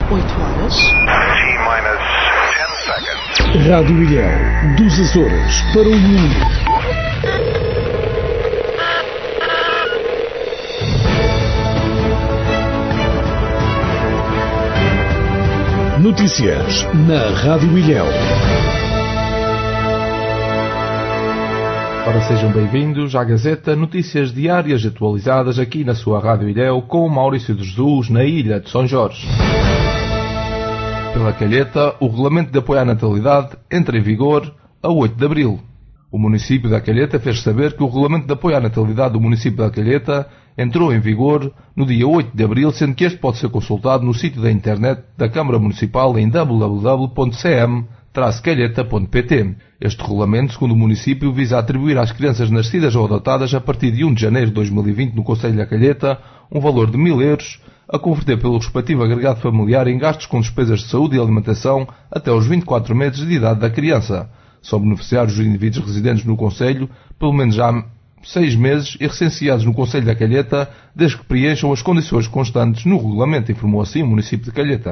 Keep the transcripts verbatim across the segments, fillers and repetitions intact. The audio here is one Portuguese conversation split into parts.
oito horas. Rádio Ilhéu, dos Açores para o mundo. Notícias na Rádio Ilhéu. Ora, sejam bem-vindos à Gazeta, notícias diárias atualizadas aqui na sua Rádio Ilhéu com o Maurício de Jesus, na Ilha de São Jorge. Pela Calheta, o Regulamento de Apoio à Natalidade entra em vigor a oito de abril. O município da Calheta fez saber que o Regulamento de Apoio à Natalidade do município da Calheta entrou em vigor no dia oito de abril, sendo que este pode ser consultado no sítio da internet da Câmara Municipal em w w w ponto c m traço calheta ponto p t. Este regulamento, segundo o município, visa atribuir às crianças nascidas ou adotadas a partir de um de janeiro de dois mil e vinte no Concelho da Calheta um valor de mil euros a converter pelo respectivo agregado familiar em gastos com despesas de saúde e alimentação até aos vinte e quatro meses de idade da criança. São beneficiários os indivíduos residentes no Concelho, pelo menos há seis meses e recenseados no Concelho da Calheta, desde que preencham as condições constantes no regulamento, informou assim o município de Calheta.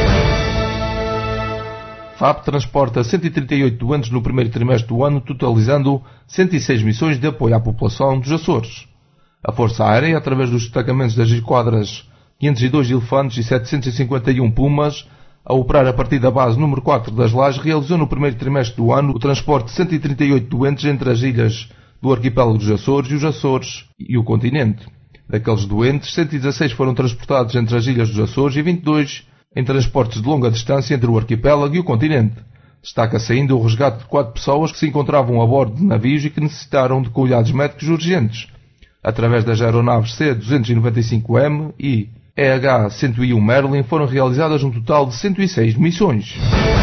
F A P transporta cento e trinta e oito doentes no primeiro trimestre do ano, totalizando cento e seis missões de apoio à população dos Açores. A Força Aérea, através dos destacamentos das esquadras quinhentos e dois Elefantes e setecentos e cinquenta e um Pumas, a operar a partir da base número quatro das Lajes, realizou no primeiro trimestre do ano o transporte de cento e trinta e oito doentes entre as ilhas do arquipélago dos Açores e os Açores e o continente. Daqueles doentes, cento e dezasseis foram transportados entre as ilhas dos Açores e vinte e dois em transportes de longa distância entre o arquipélago e o continente. Destaca-se ainda o resgate de quatro pessoas que se encontravam a bordo de navios e que necessitaram de cuidados médicos urgentes. Através das aeronaves C duzentos e noventa e cinco M e E H cento e um Merlin foram realizadas um total de cento e seis missões.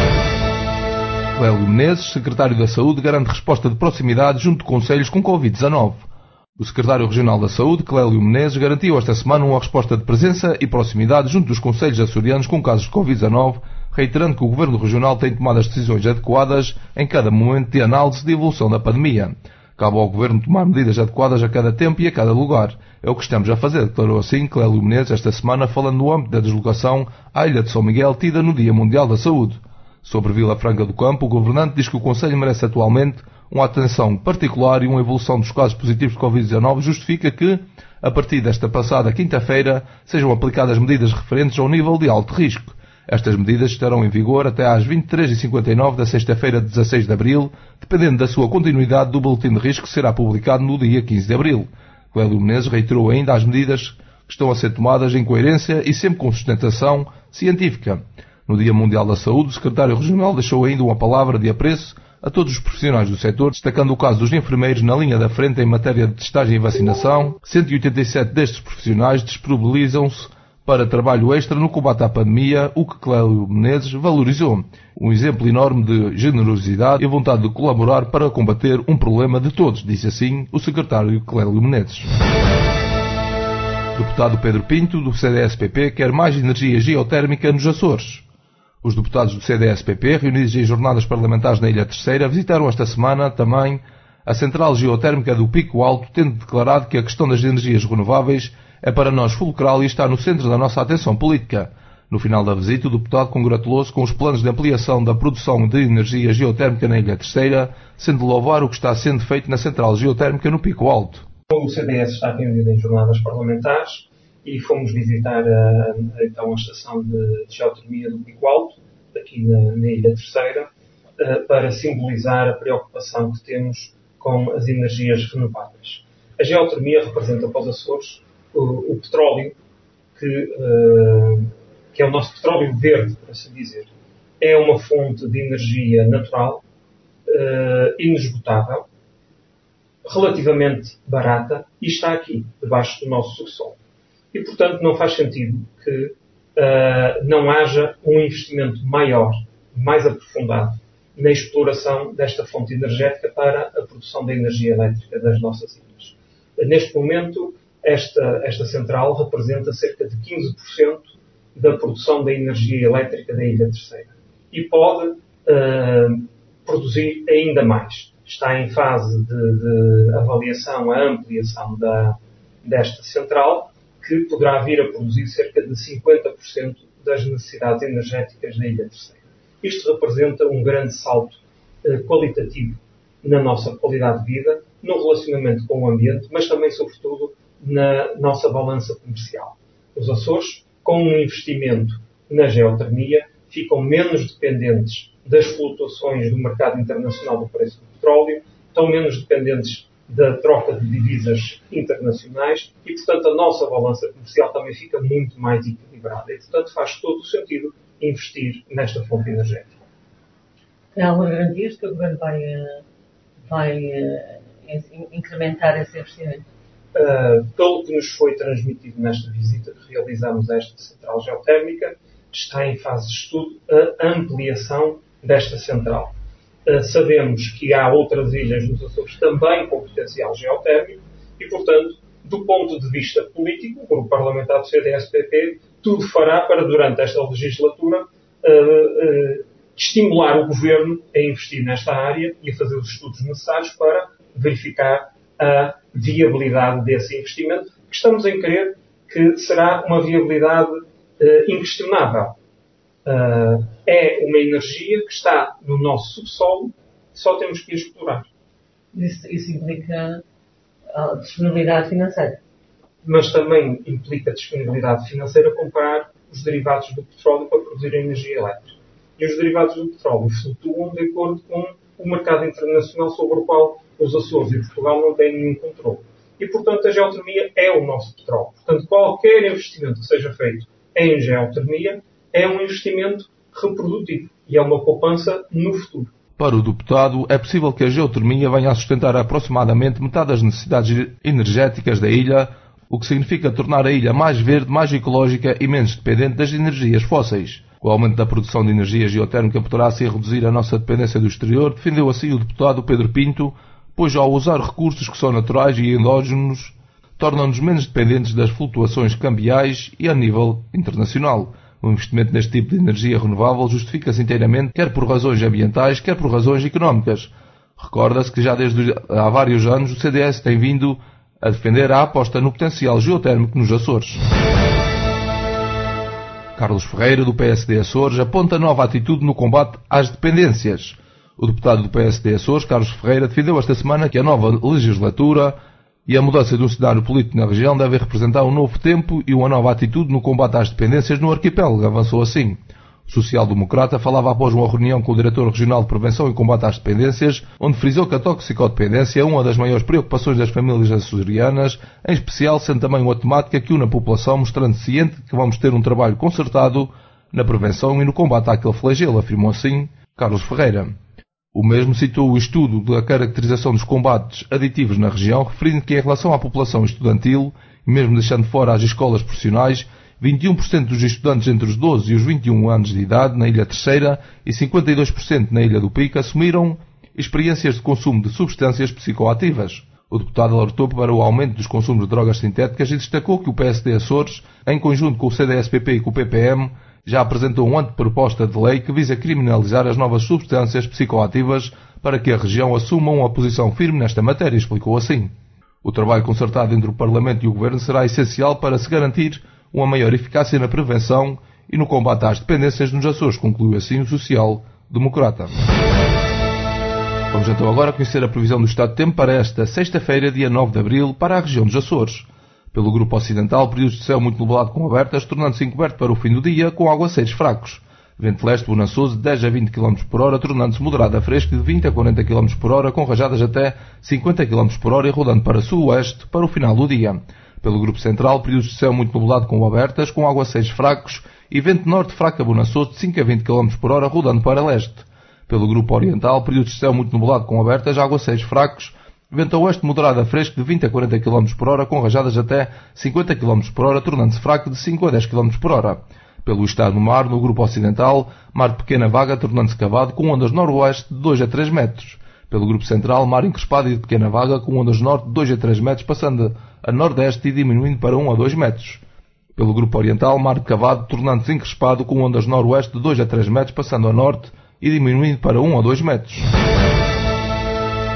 Clélio Menezes, secretário da Saúde, garante resposta de proximidade junto de concelhos com covid dezanove. O secretário regional da Saúde, Clélio Menezes, garantiu esta semana uma resposta de presença e proximidade junto dos concelhos açorianos com casos de covid dezanove, reiterando que o Governo Regional tem tomado as decisões adequadas em cada momento de análise de evolução da pandemia. Cabe ao Governo tomar medidas adequadas a cada tempo e a cada lugar. É o que estamos a fazer, declarou assim Clélio Menezes esta semana, falando no âmbito da deslocação à Ilha de São Miguel, tida no Dia Mundial da Saúde. Sobre Vila Franca do Campo, o governante diz que o Concelho merece atualmente uma atenção particular e uma evolução dos casos positivos de covid dezanove justifica que, a partir desta passada quinta-feira, sejam aplicadas medidas referentes ao nível de alto risco. Estas medidas estarão em vigor até às vinte e três e cinquenta e nove da sexta-feira de dezasseis de abril, dependendo da sua continuidade do boletim de risco que será publicado no dia quinze de abril. Clélio Menezes reiterou ainda as medidas que estão a ser tomadas em coerência e sempre com sustentação científica. No Dia Mundial da Saúde, o secretário regional deixou ainda uma palavra de apreço a todos os profissionais do setor, destacando o caso dos enfermeiros na linha da frente em matéria de testagem e vacinação. cento e oitenta e sete destes profissionais disponibilizam-se para trabalho extra no combate à pandemia, o que Clélio Menezes valorizou. Um exemplo enorme de generosidade e vontade de colaborar para combater um problema de todos, disse assim o secretário Clélio Menezes. O deputado Pedro Pinto, do C D S P P, quer mais energia geotérmica nos Açores. Os deputados do C D S P P, reunidos em jornadas parlamentares na Ilha Terceira, visitaram esta semana também a central geotérmica do Pico Alto, tendo declarado que a questão das energias renováveis é para nós fulcral e está no centro da nossa atenção política. No final da visita, o deputado congratulou-se com os planos de ampliação da produção de energia geotérmica na Ilha Terceira, sendo louvar o que está sendo feito na central geotérmica no Pico Alto. O C D S está reunido em jornadas parlamentares e fomos visitar a, então, a estação de, de geotermia do Pico Alto, aqui na, na Ilha Terceira, para simbolizar a preocupação que temos com as energias renováveis. A geotermia representa para os Açores o, o petróleo, que, uh, que é o nosso petróleo verde, por assim dizer. É uma fonte de energia natural, uh, inesgotável, relativamente barata e está aqui, debaixo do nosso subsolo. E, portanto, não faz sentido que uh, não haja um investimento maior, mais aprofundado, na exploração desta fonte energética para a produção da energia elétrica das nossas ilhas. Neste momento, esta, esta central representa cerca de quinze por cento da produção da energia elétrica da Ilha Terceira e pode uh, produzir ainda mais. Está em fase de, de avaliação, a ampliação da, desta central, que poderá vir a produzir cerca de cinquenta por cento das necessidades energéticas da Ilha Terceira. Isto representa um grande salto eh, qualitativo na nossa qualidade de vida, no relacionamento com o ambiente, mas também, sobretudo, na nossa balança comercial. Os Açores, com um investimento na geotermia, ficam menos dependentes das flutuações do mercado internacional do preço do petróleo, estão menos dependentes da troca de divisas internacionais e, portanto, a nossa balança comercial também fica muito mais equilibrada. E, portanto, faz todo o sentido investir nesta fonte energética. Tem algumas garantias que o Governo vai, vai incrementar esse investimento? Uh, pelo que nos foi transmitido nesta visita que realizamos a esta central geotérmica, está em fase de estudo a ampliação desta central. Uh, sabemos que há outras ilhas nos Açores também com potencial geotérmico e, portanto, do ponto de vista político, o Grupo Parlamentar do C D S P P tudo fará para, durante esta legislatura, uh, uh, estimular o Governo a investir nesta área e a fazer os estudos necessários para verificar a viabilidade desse investimento, que estamos em crer que será uma viabilidade uh, inquestionável. Uh, é uma energia que está no nosso subsolo e só temos que a explorar. Isso, isso implica a disponibilidade financeira. Mas também implica disponibilidade financeira comprar os derivados do petróleo para produzir energia elétrica. E os derivados do petróleo flutuam de acordo com o mercado internacional sobre o qual os Açores e Portugal não têm nenhum controle. E, portanto, a geotermia é o nosso petróleo. Portanto, qualquer investimento que seja feito em geotermia é um investimento reprodutivo e é uma poupança no futuro. Para o deputado, é possível que a geotermia venha a sustentar aproximadamente metade das necessidades energéticas da ilha, o que significa tornar a ilha mais verde, mais ecológica e menos dependente das energias fósseis. O aumento da produção de energia geotérmica poderá assim reduzir a nossa dependência do exterior, defendeu assim o deputado Pedro Pinto, pois ao usar recursos que são naturais e endógenos, tornam-nos menos dependentes das flutuações cambiais e a nível internacional. O investimento neste tipo de energia renovável justifica-se inteiramente, quer por razões ambientais, quer por razões económicas. Recorda-se que já desde há vários anos o C D S tem vindo a defender a aposta no potencial geotérmico nos Açores. Carlos Ferreira, do P S D Açores, aponta nova atitude no combate às dependências. O deputado do P S D Açores, Carlos Ferreira, defendeu esta semana que a nova legislatura e a mudança do cenário político na região devem representar um novo tempo e uma nova atitude no combate às dependências no arquipélago. Avançou assim. O social-democrata falava após uma reunião com o diretor regional de Prevenção e Combate às Dependências, onde frisou que a toxicodependência é uma das maiores preocupações das famílias açorianas, em especial sendo também uma temática que une a população, mostrando ciente que vamos ter um trabalho concertado na prevenção e no combate àquele flagelo, afirmou assim Carlos Ferreira. O mesmo citou o estudo da caracterização dos combates aditivos na região, referindo que em relação à população estudantil, e mesmo deixando fora as escolas profissionais, vinte e um por cento dos estudantes entre os doze e os vinte e um anos de idade na Ilha Terceira e cinquenta e dois por cento na Ilha do Pico assumiram experiências de consumo de substâncias psicoativas. O deputado alertou para o aumento dos consumos de drogas sintéticas e destacou que o P S D Açores, em conjunto com o C D S P P e com o P P M, já apresentou uma anteproposta de lei que visa criminalizar as novas substâncias psicoativas para que a região assuma uma posição firme nesta matéria, explicou assim. O trabalho concertado entre o Parlamento e o Governo será essencial para se garantir uma maior eficácia na prevenção e no combate às dependências nos Açores, concluiu assim o social-democrata. Vamos então agora conhecer a previsão do estado de tempo para esta sexta-feira, dia nove de abril, para a região dos Açores. Pelo grupo ocidental, períodos de céu muito nublado com abertas, tornando-se encoberto para o fim do dia, com aguaceiros fracos. Vento leste bonançoso de dez a vinte quilómetros por hora, tornando-se moderado a fresco de vinte a quarenta quilómetros por hora, com rajadas até cinquenta quilómetros por hora e rodando para sul-oeste para o final do dia. Pelo grupo central, períodos de céu muito nublado com abertas, com aguaceiros fracos e vento norte fraco bonançoso de cinco a vinte quilómetros por hora, rodando para leste. Pelo grupo oriental, períodos de céu muito nublado com abertas, aguaceiros fracos, vento a oeste moderado a fresco de vinte a quarenta quilómetros por hora, com rajadas até cinquenta quilómetros por hora, tornando-se fraco de cinco a dez quilómetros por hora. Pelo estado do mar, no grupo ocidental, mar de pequena vaga, tornando-se cavado, com ondas noroeste de dois a três metros. Pelo grupo central, mar encrespado e de pequena vaga, com ondas norte de dois a três metros, passando a nordeste e diminuindo para um a dois metros. Pelo grupo oriental, mar de cavado, tornando-se encrespado, com ondas noroeste de dois a três metros, passando a norte e diminuindo para um a dois metros.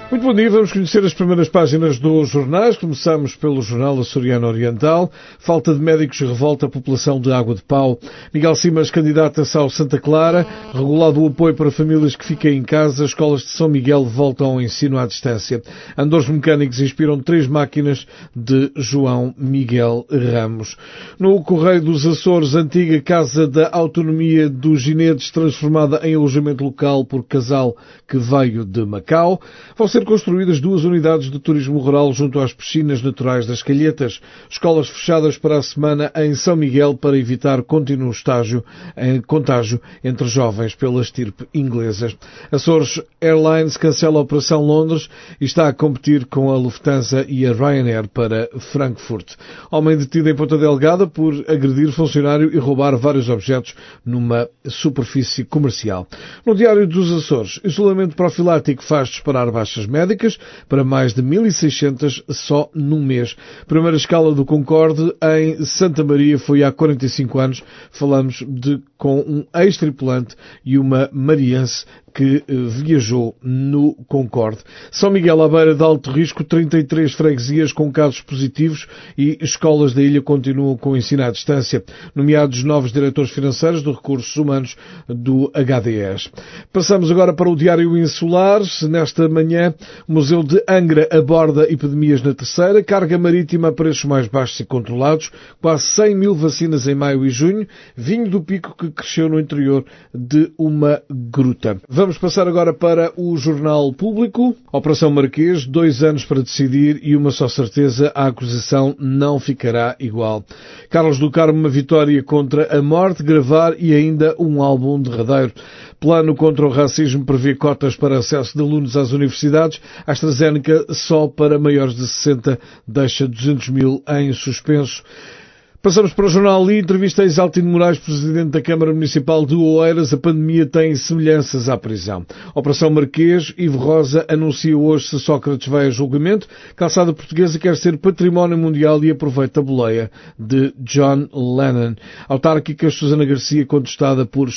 Muito bom dia, vamos conhecer as primeiras páginas dos jornais. Começamos pelo jornal Açoriano Oriental. Falta de médicos revolta a população de Água de Pau. Miguel Simas candidata-se ao Santa Clara. Regulado o apoio para famílias que fiquem em casa. Escolas de São Miguel voltam ao ensino à distância. Andores mecânicos inspiram três máquinas de João Miguel Ramos. No Correio dos Açores, antiga Casa da Autonomia dos Ginetes, transformada em alojamento local por casal que veio de Macau. Vão ser construídas duas unidades de turismo rural junto às piscinas naturais das Calhetas. Escolas fechadas para a semana em São Miguel para evitar contínuo estágio em contágio entre jovens pela estirpe inglesa. Açores Airlines cancela a Operação Londres e está a competir com a Lufthansa e a Ryanair para Frankfurt. Homem detido em Ponta Delgada por agredir funcionário e roubar vários objetos numa superfície comercial. No Diário dos Açores, isolamento profilático faz disparar baixas médicas para mais de mil e seiscentas só num mês. Primeira escala do Concorde em Santa Maria foi há quarenta e cinco anos. Falamos de com um ex-tripulante e uma mariense que viajou no Concorde. São Miguel à beira de alto risco, trinta e três freguesias com casos positivos e escolas da ilha continuam com o ensino à distância, nomeados novos diretores financeiros de recursos humanos do H D S. Passamos agora para o Diário Insular. Nesta manhã, o Museu de Angra aborda epidemias na terceira, carga marítima a preços mais baixos e controlados, quase cem mil vacinas em maio e junho, vinho do Pico que cresceu no interior de uma gruta. Vamos passar agora para o Jornal Público. Operação Marquês, dois anos para decidir e uma só certeza, a acusação não ficará igual. Carlos do Carmo, uma vitória contra a morte, gravar e ainda um álbum derradeiro. Plano contra o racismo prevê cotas para acesso de alunos às universidades. A AstraZeneca só para maiores de sessenta deixa duzentos mil em suspenso. Passamos para o Jornal I. Entrevista a Isaltino Moraes, Presidente da Câmara Municipal de Oeiras. A pandemia tem semelhanças à prisão. Operação Marquês. Ivo Rosa anuncia hoje se Sócrates vai a julgamento. Calçada Portuguesa quer ser património mundial e aproveita a boleia de John Lennon. Autárquicas, Susana Garcia contestada por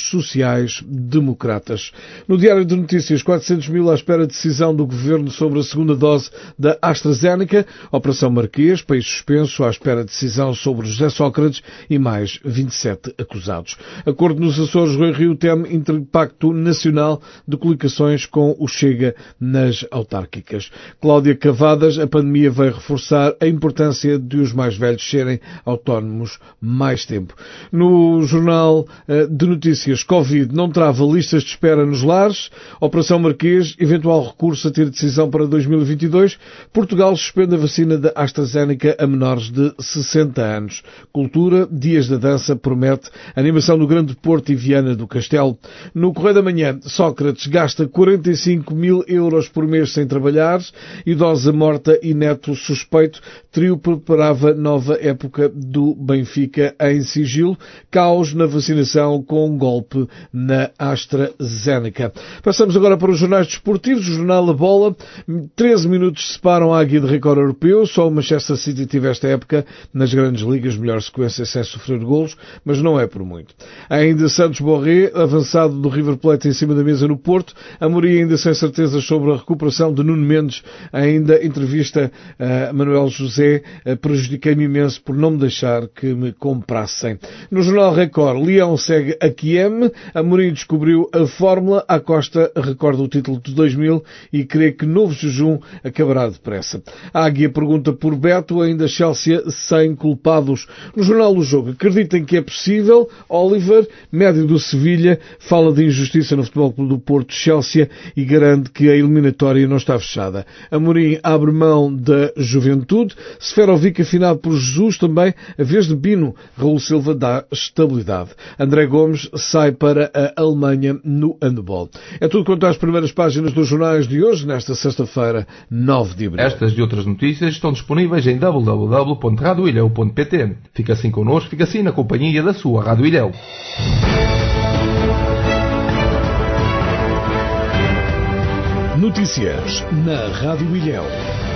sociais-democratas. No Diário de Notícias, quatrocentos mil à espera de decisão do Governo sobre a segunda dose da AstraZeneca. Operação Marquês. País suspenso à espera de decisão sobre José Sócrates e mais vinte e sete acusados. Acordo nos Açores, Rui Rio teme impacto nacional de coligações com o Chega nas autárquicas. Cláudia Cavadas, a pandemia vai reforçar a importância de os mais velhos serem autónomos mais tempo. No Jornal de Notícias, Covid não trava listas de espera nos lares. Operação Marquês, eventual recurso a ter decisão para dois mil e vinte e dois. Portugal suspende a vacina da AstraZeneca a menores de sessenta anos. Cultura, Dias da Dança promete animação no Grande Porto e Viana do Castelo. No Correio da Manhã, Sócrates gasta quarenta e cinco mil euros por mês sem trabalhar, idosa morta e neto suspeito. Trio preparava nova época do Benfica em sigilo. Caos na vacinação com um golpe na AstraZeneca. Passamos agora para os jornais desportivos. O jornal A Bola. treze minutos separam a Águia de recorde europeu. Só o Manchester City teve esta época nas grandes ligas melhor sequência sem sofrer golos, mas não é por muito. Ainda Santos Borré, avançado do River Plate em cima da mesa no Porto. Amorim ainda sem certezas sobre a recuperação de Nuno Mendes. Ainda entrevista a Manuel José. Prejudiquei-me imenso por não me deixar que me comprassem. No Jornal Record, Leão segue a Kiem. Amorim descobriu a fórmula. A Costa recorda o título de dois mil e crê que novo jejum acabará depressa. A Águia pergunta por Beto, ainda Chelsea sem culpados. No Jornal do Jogo, acreditem que é possível. Oliver, médio do Sevilha, fala de injustiça no Futebol Clube do Porto, Chelsea, e garante que a eliminatória não está fechada. Amorim abre mão da juventude. Seferovic afinado por Jesus também, a vez de Bino. Raul Silva dá estabilidade. André Gomes sai para a Alemanha no handball. É tudo quanto às primeiras páginas dos jornais de hoje, nesta sexta-feira, nove de abril. Estas e outras notícias estão disponíveis em w w w ponto radio ilhéu ponto p t. Fica assim connosco, fica assim na companhia da sua Rádio Ilhéu. Notícias na Rádio Ilhéu.